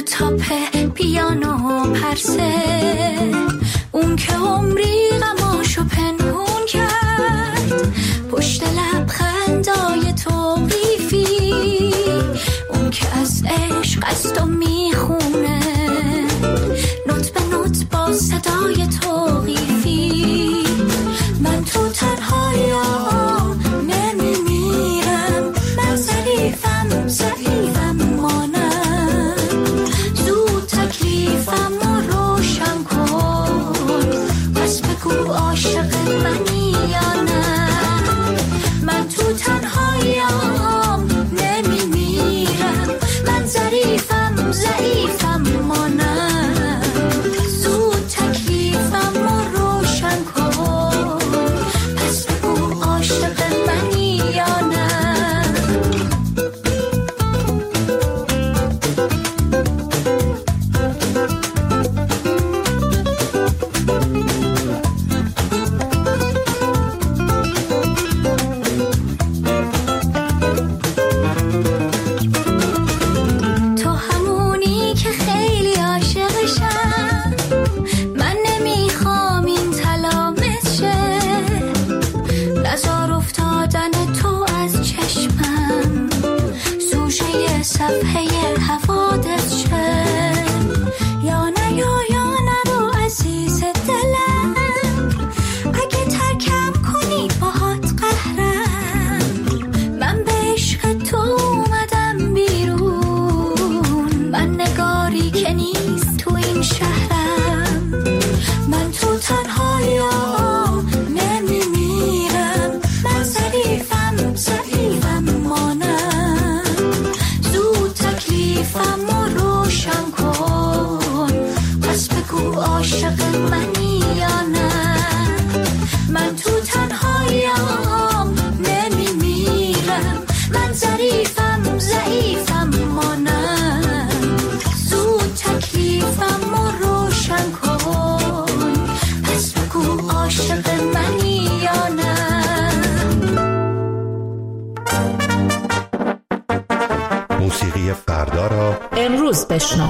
تاپ پیانو پرسه، اون که عمری غماشو پنهون کرد پشت لبخندای توقیفی، اون که از عشق است و میخونه نوت به نوت با صدای توقیفی. من تو تنهایی‌ام نمیمیرم، من ضعیفم ضعیفم مانم، زود تکلیفم رو روشن کن، پس بگو عاشق منی یا نه. من تو تنهایی‌ام نمیمیرم، من ضعیفم ضعیفم مانم، زود تکلیفم رو روشن کن، پس بگو عاشق منی یا نه. تو همونی که خیلی عاشقشم، من نمیخوام این تلامت شه، نزار افتادن تو از چشمم سوژه صفحه حوادث شه. یا نه یا نرو عزیز دلم، اگه ترکم کنی باهات قهرم، من به عشق تو اومدم بیرون، من نگاری که نیست تو این شهرم. من تو تنهایی‌ام نمیمیرم، من ضعیفم ضعیفم مانم، زود تکلیفم رو روشن کن، پس بگو عاشق منی یا نه. من تو تنهایی‌ام نمیمیرم، من ضعیفم ضعیفم مانم، زود تکلیفم رو روشن کن، پس بگو عاشق منی یا نه. موسیقی فردا را امروز بشنو.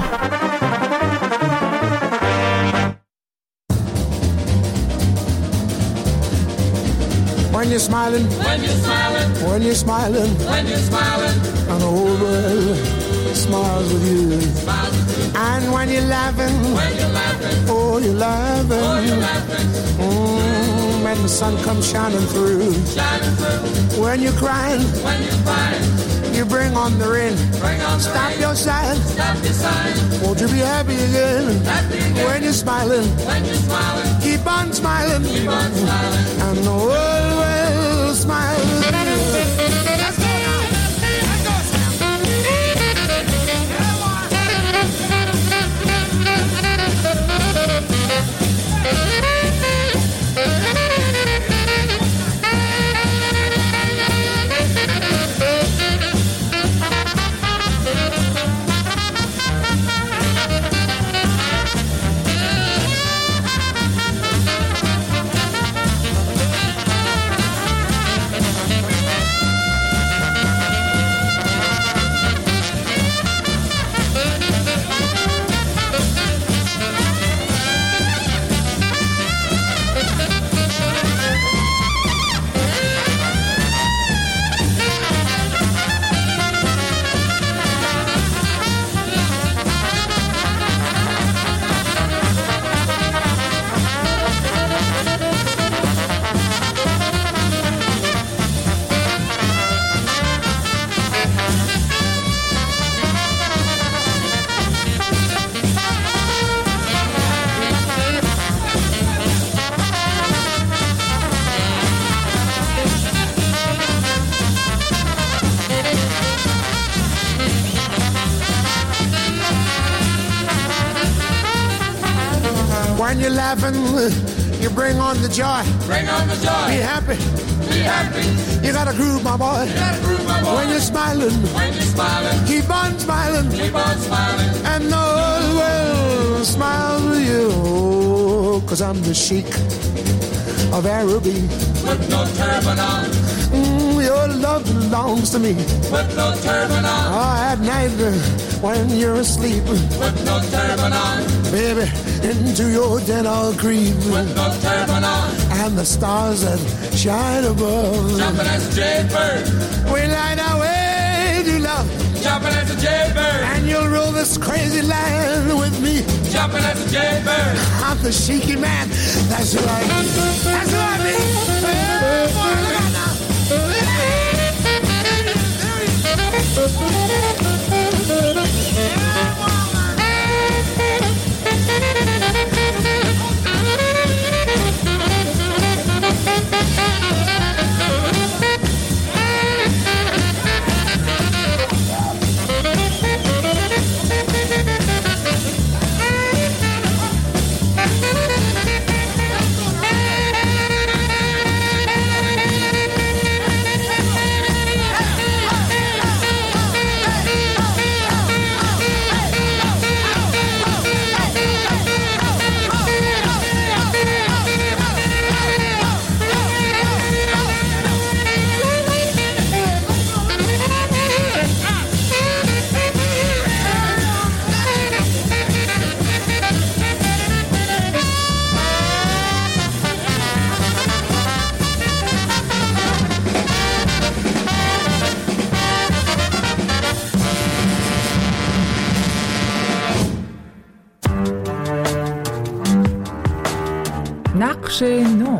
When you're smiling, when you're smiling, when you're smiling, when you're smiling, and the whole world smiles with you. And when you're laughing, oh you're laughing, when the sun comes shining through. When you're crying, you bring on the rain. Stop your sighing, won't you be happy again? When you're smiling, keep on smiling, and the world will smile with you. Let's go now. Let's go, Sam. When you're laughing, you bring on the joy. Bring on the joy. Be happy. Be happy. You gotta groove, my boy. You gotta groove, my boy. When you're smiling. When you're smiling. Keep on smiling. Keep on smiling. And the whole world smiles with you. 'Cause I'm the Sheikh of Araby. With no turban on. Your love love belongs to me. Put no turban on. Oh, at night when you're asleep. Put no turban on. Baby, into your den I'll creep. Put no turban on. And the stars that shine above. Jumping as a jaybird. We light our way to love. Jumping as a jaybird. And you'll rule this crazy land with me. Jumping as a jaybird. I'm the shaky man. That's who I be. That's who I be. Hey, boy, look out now. نقش نو.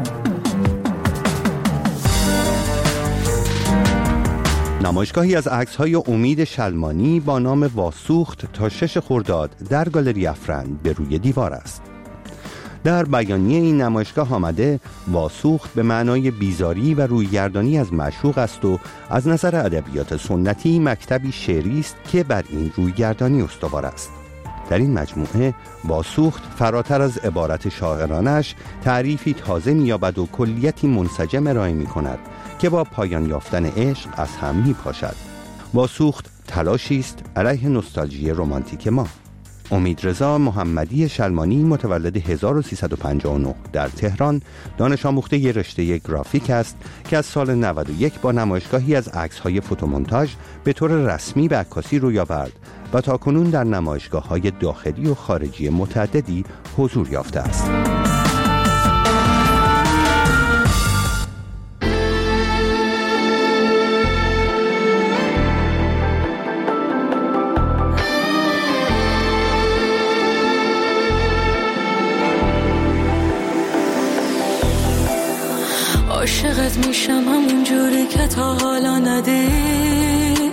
نمایشگاهی از عکس‌های امید شلمانی با نام واسوخت تا 6 خرداد در گالری افرند به روی دیوار است. در بیانیه این نمایشگاه آمده واسوخت به معنای بیزاری و رویگردانی از معشوق است و از نظر ادبیات سنتی مکتبی شعری است که بر این رویگردانی استوار است. در این مجموعه واسوخت فراتر از عبارت شاعرانش تعریفی تازه می‌یابد و کلیتی منسجم ارائه می‌کند که با پایان یافتن عشق از هم می‌پاشد. واسوخت تلاشی است علیه نوستالژی رمانتیک ما. امیدرضا محمدی شلمانی متولد 1359 در تهران، دانش آموخته رشته گرافیک است که از سال 91 با نمایشگاهی از عکس‌های فوتومونتاژ به طور رسمی به عکاسی روی آورد و تاکنون در نمایشگاه‌های داخلی و خارجی متعددی حضور یافته است. عاشقت میشم همون جوری که تا حالا ندیدی.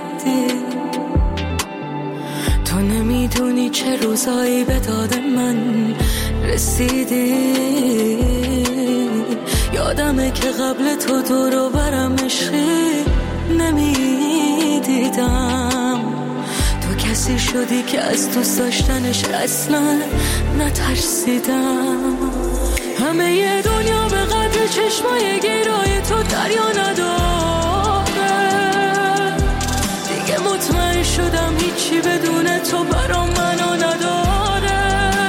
تو نمیدونی چه روزایی به داد من رسیدی. یادمه که قبل تو دور و برم عشقی نمیدیدم. تو کسی شدی که از دوست داشتنش اصلا نترسیدم. همه ی دنیا به قدر چشمای گیرای تو دریا نداره. دیگه مطمئن شدم هیچی بدون تو برام منو نداره.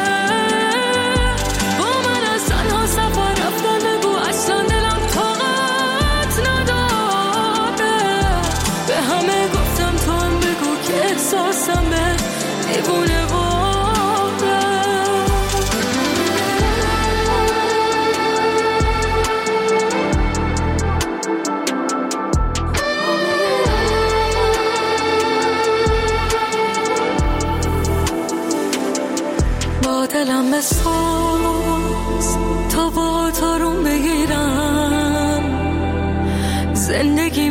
با من از تنها سفر رفتن بگو اصلا دلم طاقت نداره. به همه گفتم تو هم بگو که احساسم به دیوونه دلم بساز تا با تارون بگیرم. زندگی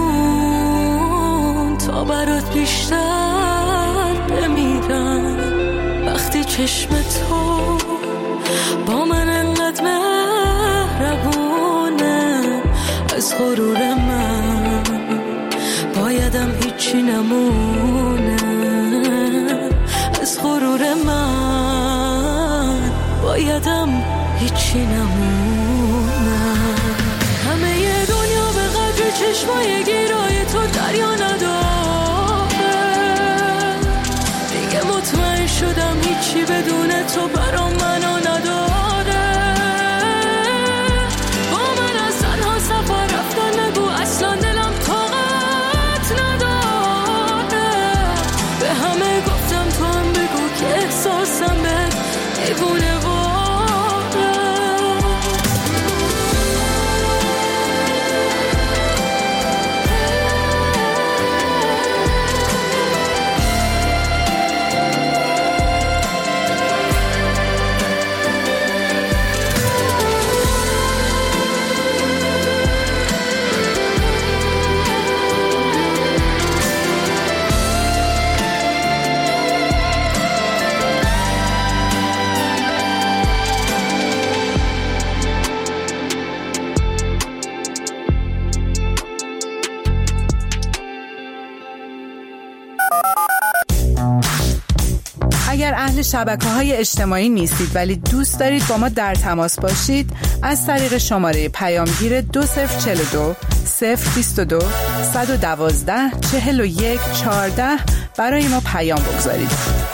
ممون تا برات بیشتر بمیرم. وقتی چشم تو با من انقدر مهربونه، از غرور من بایدم هیچی نمونه. از غرور من بایدم هیچی نمونم. همه ی دنیا به قدر چشمای گیرای تو دریا نداره. دیگه مطمئن شدم هیچی بدون تو برام منو نداره. با من از تنها سفر رفتن نگو اصلا دلم طاقت اگر اهل شبکه‌های اجتماعی نیستید ولی دوست دارید با ما در تماس باشید، از طریق شماره پیامگیر 2042 022 112 41 14 برای ما پیام بگذارید.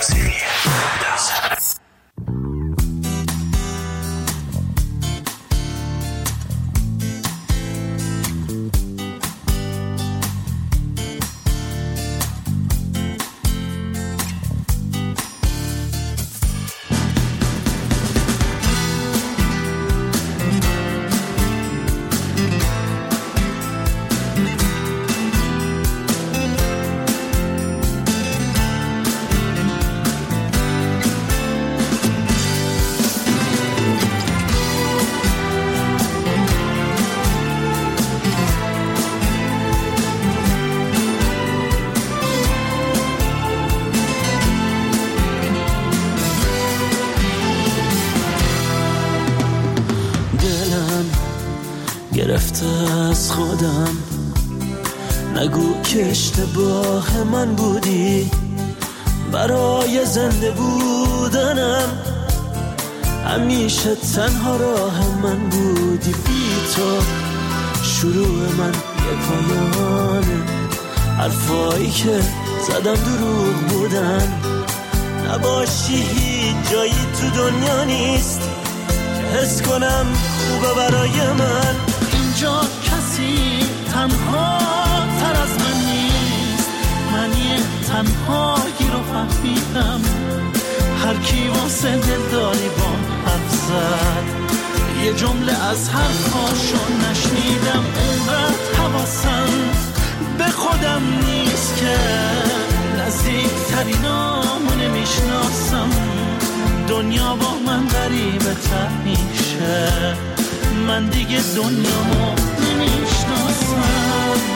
گرفته از خودم، نگو که اشتباه من بودی، برای زنده بودنم همیشه تنها راه من بودی. بی تو شروع من یه پایانه، حرفایی که زدم دروغ بودن. نباشی هیچ جایی تو دنیا نیست که حس کنم خوبه برای من. اینجا کسی تنها تر از من نیست، من یه تنهایی رو فهمیدم. هر کی واسه دلداری بام حرف زد، یه جمله از حرفاشو نشنیدم. اونقدر حواسم به خودم نیست که نزدیکترینامو نمیشناسم. دنیا با من غریبه تر میشه، من دیگه دنیامو نمیشناسم.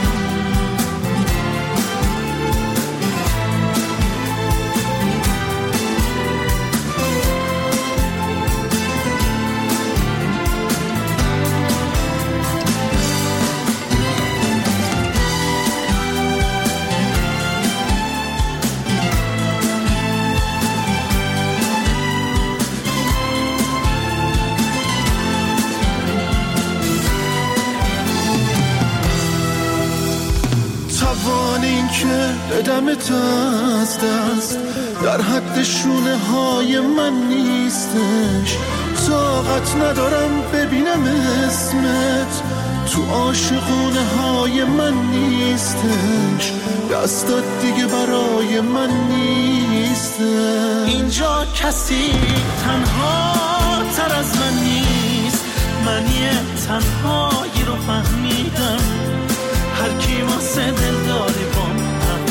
بدمت از دست در حد شونه های من نیستش. طاقت ندارم ببینم اسمت تو عاشقونه های من نیستش. دستات دیگه برای من نیستش. اینجا کسی تنها تر از من نیست، من یه تنهایی رو فهمیدم. هر کی واسه دلداری بام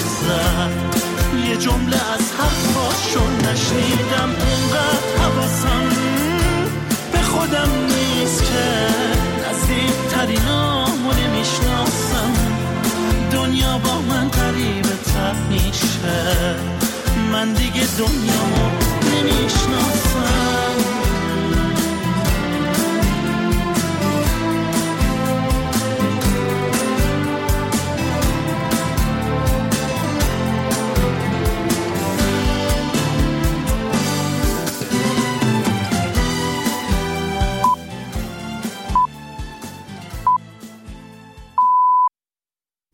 یه جمله از حرفاشو نشنیدم. اونقدر حواسم به خودم نیست که نزدیکترینامو نمیشناسم. دنیا با من غریبه تر میشه، من دیگه دنیامو نمیشناسم.